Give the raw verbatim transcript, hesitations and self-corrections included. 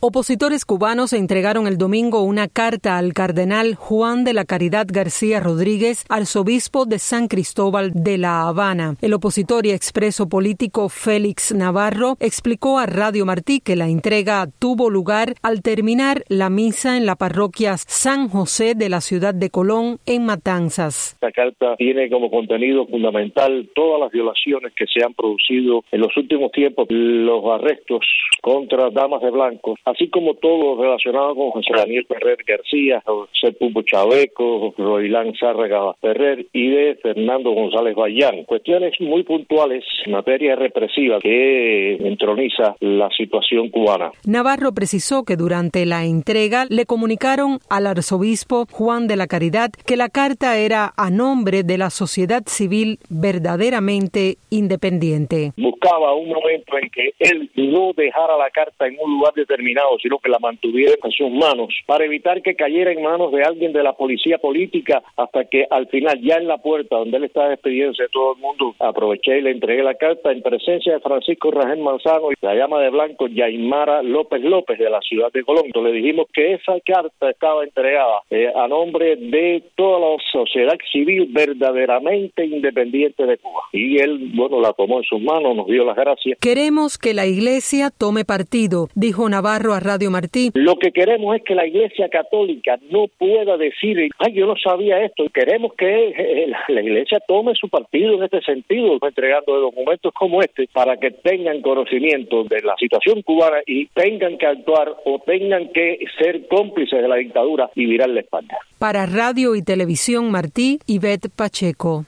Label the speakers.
Speaker 1: Opositores cubanos entregaron el domingo una carta al cardenal Juan de la Caridad García Rodríguez, arzobispo de San Cristóbal de La Habana. El opositor y expreso político Félix Navarro explicó a Radio Martí que la entrega tuvo lugar al terminar la misa en la parroquia San José de la ciudad de Colón, en Matanzas.
Speaker 2: Esta carta tiene como contenido fundamental todas las violaciones que se han producido en los últimos tiempos, los arrestos contra damas de blanco, así como todo lo relacionado con José Daniel Ferrer García, José Pupo Chaveco, Roilán Zárraga Ferrer y de Fernando González Bayán. Cuestiones muy puntuales en materia represiva que entroniza la situación cubana.
Speaker 1: Navarro precisó que durante la entrega le comunicaron al arzobispo Juan de la Caridad que la carta era a nombre de la sociedad civil verdaderamente independiente.
Speaker 2: Buscaba un momento en que él no dejara la carta en un lugar determinado, sino que la mantuviera en sus manos, para evitar que cayera en manos de alguien de la policía política, hasta que al final, ya en la puerta donde él estaba despidiéndose de todo el mundo, aproveché y le entregué la carta en presencia de Francisco Rangel Manzano y la llama de blanco Yaimara López López de la ciudad de Colón. Le dijimos que esa carta estaba entregada eh, a nombre de toda la sociedad civil verdaderamente independiente de Cuba. Y él, bueno, la tomó en sus manos, nos dio las gracias.
Speaker 1: Queremos que la Iglesia tome partido, dijo Navarro a Radio Martí.
Speaker 2: Lo que queremos es que la Iglesia Católica no pueda decir, ay, yo no sabía esto. Queremos que eh, la Iglesia tome su partido en este sentido, entregando documentos como este, para que tengan conocimiento de la situación cubana y tengan que actuar o tengan que ser cómplices de la dictadura y virar la espalda.
Speaker 1: Para Radio y Televisión Martí, Ivette Pacheco.